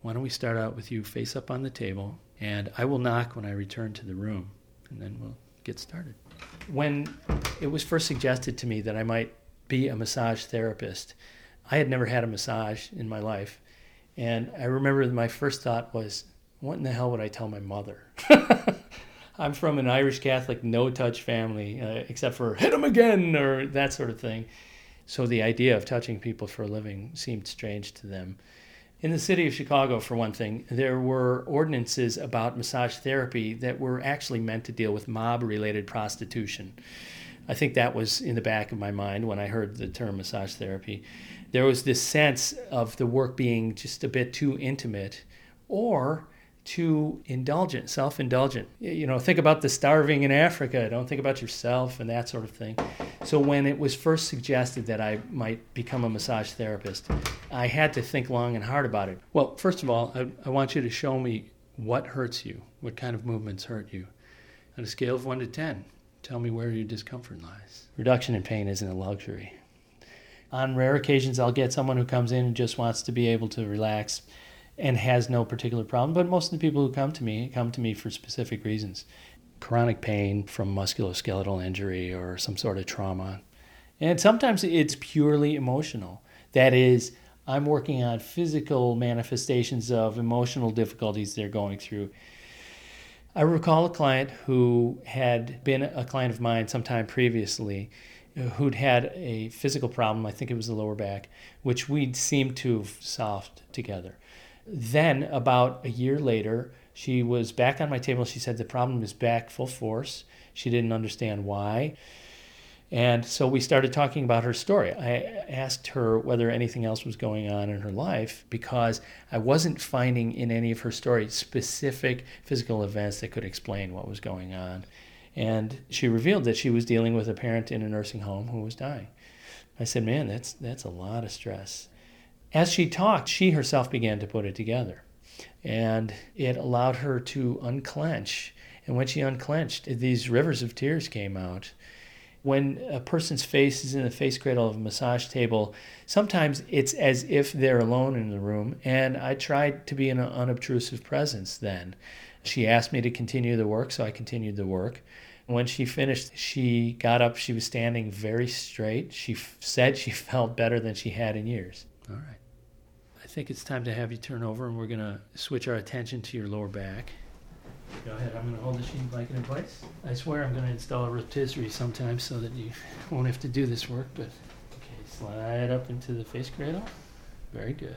why don't we start out with you face up on the table, and I will knock when I return to the room, and then we'll get started. When it was first suggested to me that I might be a massage therapist, I had never had a massage in my life. And I remember my first thought was, what in the hell would I tell my mother? I'm from an Irish Catholic no-touch family, except for hit 'em again or that sort of thing. So the idea of touching people for a living seemed strange to them. In the city of Chicago, for one thing, there were ordinances about massage therapy that were actually meant to deal with mob-related prostitution. I think that was in the back of my mind when I heard the term massage therapy. There was this sense of the work being just a bit too intimate or too indulgent, self-indulgent. You know, think about the starving in Africa. Don't think about yourself and that sort of thing. So when it was first suggested that I might become a massage therapist, I had to think long and hard about it. Well, first of all, I want you to show me what hurts you, what kind of movements hurt you. On a scale of 1 to 10, tell me where your discomfort lies. Reduction in pain isn't a luxury. On rare occasions, I'll get someone who comes in and just wants to be able to relax and has no particular problem. But most of the people who come to me for specific reasons. Chronic pain from musculoskeletal injury or some sort of trauma. And sometimes it's purely emotional. That is, I'm working on physical manifestations of emotional difficulties they're going through. I recall a client who had been a client of mine sometime previously who'd had a physical problem, I think it was the lower back, which we'd seemed to have solved together. Then, about a year later, she was back on my table. She said the problem was back full force. She didn't understand why. And so we started talking about her story. I asked her whether anything else was going on in her life because I wasn't finding in any of her stories specific physical events that could explain what was going on. And she revealed that she was dealing with a parent in a nursing home who was dying. I said, man, that's a lot of stress. As she talked, she herself began to put it together. And it allowed her to unclench. And when she unclenched, these rivers of tears came out. When a person's face is in the face cradle of a massage table, sometimes it's as if they're alone in the room. And I tried to be an unobtrusive presence then. She asked me to continue the work, so I continued the work. When she finished, she got up. She was standing very straight. She said she felt better than she had in years. All right. I think it's time to have you turn over, and we're going to switch our attention to your lower back. Go ahead. I'm going to hold the sheet blanket in place. I swear I'm going to install a rotisserie sometime so that you won't have to do this work. But okay, slide up into the face cradle. Very good.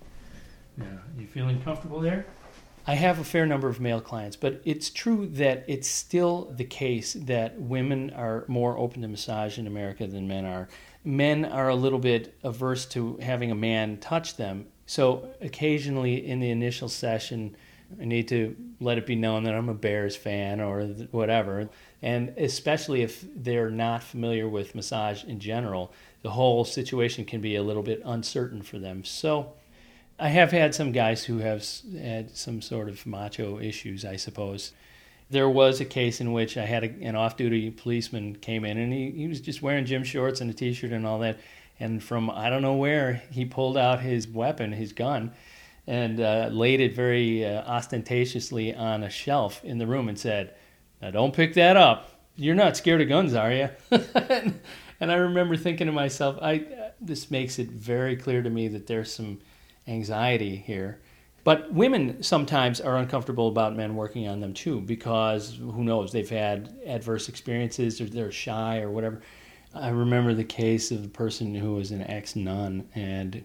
Now, you feeling comfortable there? I have a fair number of male clients, but it's true that it's still the case that women are more open to massage in America than men are. Men are a little bit averse to having a man touch them. So occasionally in the initial session, I need to let it be known that I'm a Bears fan or whatever. And especially if they're not familiar with massage in general, the whole situation can be a little bit uncertain for them. So I have had some guys who have had some sort of macho issues, I suppose. There was a case in which I had an off-duty policeman came in, and he was just wearing gym shorts and a T-shirt and all that. And from I don't know where, he pulled out his weapon, his gun, and laid it very ostentatiously on a shelf in the room and said, "Now don't pick that up. You're not scared of guns, are you?" And I remember thinking to myself, this makes it very clear to me that there's some anxiety here. But women sometimes are uncomfortable about men working on them too, because who knows, they've had adverse experiences or they're shy or whatever. I remember the case of a person who was an ex-nun, and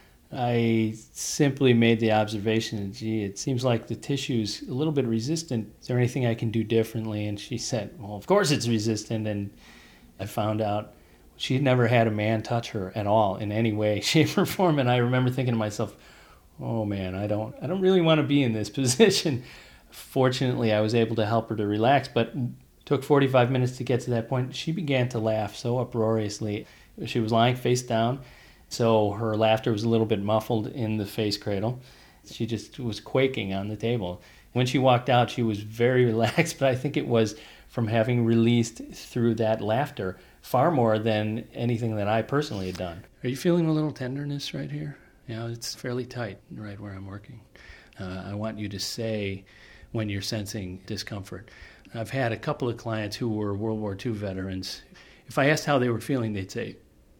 I simply made the observation, gee, it seems like the tissue's a little bit resistant. Is there anything I can do differently? And she said, well, of course it's resistant. And I found out she'd never had a man touch her at all in any way, shape, or form. And I remember thinking to myself, oh man, I don't really want to be in this position. Fortunately, I was able to help her to relax, but it took 45 minutes to get to that point. She began to laugh so uproariously. She was lying face down, so her laughter was a little bit muffled in the face cradle. She just was quaking on the table. When she walked out, she was very relaxed, but I think it was from having released through that laughter far more than anything that I personally had done. Are you feeling a little tenderness right here? It's fairly tight right where I'm working. I want you to say when you're sensing discomfort. I've had a couple of clients who were World War II veterans. If I asked how they were feeling, they'd say,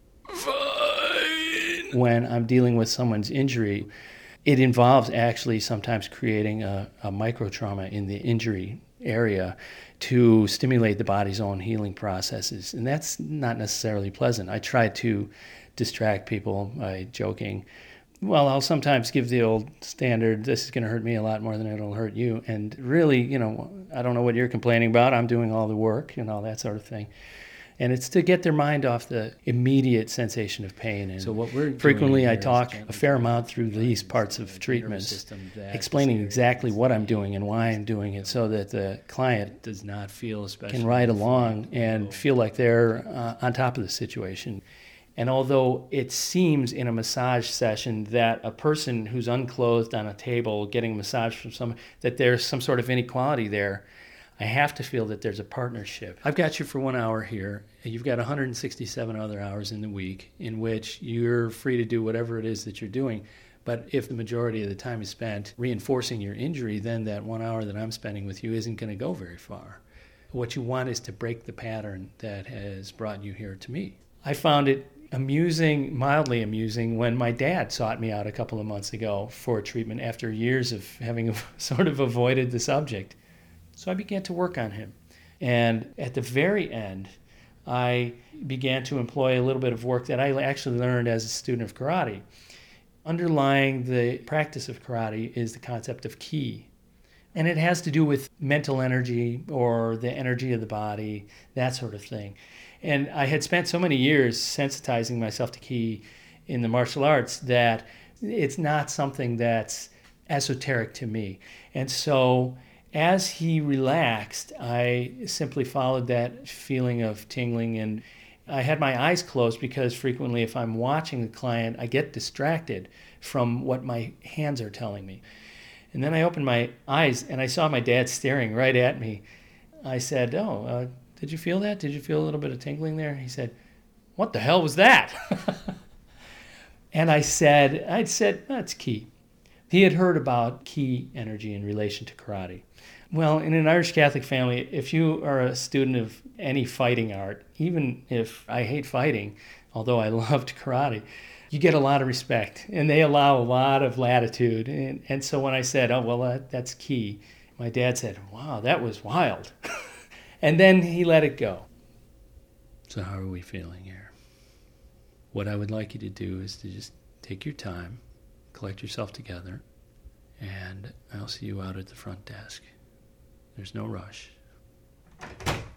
fine. When I'm dealing with someone's injury, it involves actually sometimes creating a micro-trauma in the injury area to stimulate the body's own healing processes. And that's not necessarily pleasant. I try to distract people by joking. Well, I'll sometimes give the old standard, this is going to hurt me a lot more than it'll hurt you. And really, I don't know what you're complaining about. I'm doing all the work and all that sort of thing. And it's to get their mind off the immediate sensation of pain. And so what we're frequently I talk a fair amount through these parts of treatments, explaining exactly what I'm doing and why I'm doing it, so that the client does not feel can ride along and feel like they're on top of the situation. And although it seems in a massage session that a person who's unclothed on a table getting a massage from someone, that there's some sort of inequality there, I have to feel that there's a partnership. I've got you for 1 hour here. You've got 167 other hours in the week in which you're free to do whatever it is that you're doing. But if the majority of the time is spent reinforcing your injury, then that 1 hour that I'm spending with you isn't going to go very far. What you want is to break the pattern that has brought you here to me. I found it amusing, mildly amusing, when my dad sought me out a couple of months ago for a treatment after years of having sort of avoided the subject. So I began to work on him. And at the very end, I began to employ a little bit of work that I actually learned as a student of karate. Underlying the practice of karate is the concept of ki. And it has to do with mental energy or the energy of the body, that sort of thing. And I had spent so many years sensitizing myself to ki in the martial arts that it's not something that's esoteric to me. And so as he relaxed, I simply followed that feeling of tingling, and I had my eyes closed because frequently if I'm watching the client, I get distracted from what my hands are telling me. And then I opened my eyes and I saw my dad staring right at me. I said, did you feel that? Did you feel a little bit of tingling there? He said, what the hell was that? And I'd said, that's ki. He had heard about ki energy in relation to karate. Well, in an Irish Catholic family, if you are a student of any fighting art, even if I hate fighting, although I loved karate, you get a lot of respect, and they allow a lot of latitude. And so when I said, that's ki, my dad said, wow, that was wild. And then he let it go. So how are we feeling here? What I would like you to do is to just take your time, collect yourself together, and I'll see you out at the front desk. There's no rush.